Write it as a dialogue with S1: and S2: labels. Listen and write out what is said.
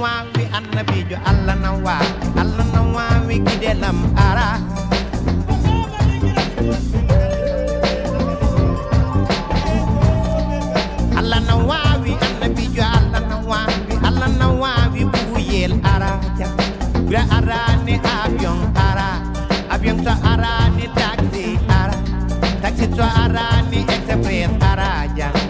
S1: wawi annabijo Allah na wawi gidelam ara Allah na wawi annabijo Allah na wawi buyel ara gra ara ni avion to ara ni taxi to ara ni express ara ja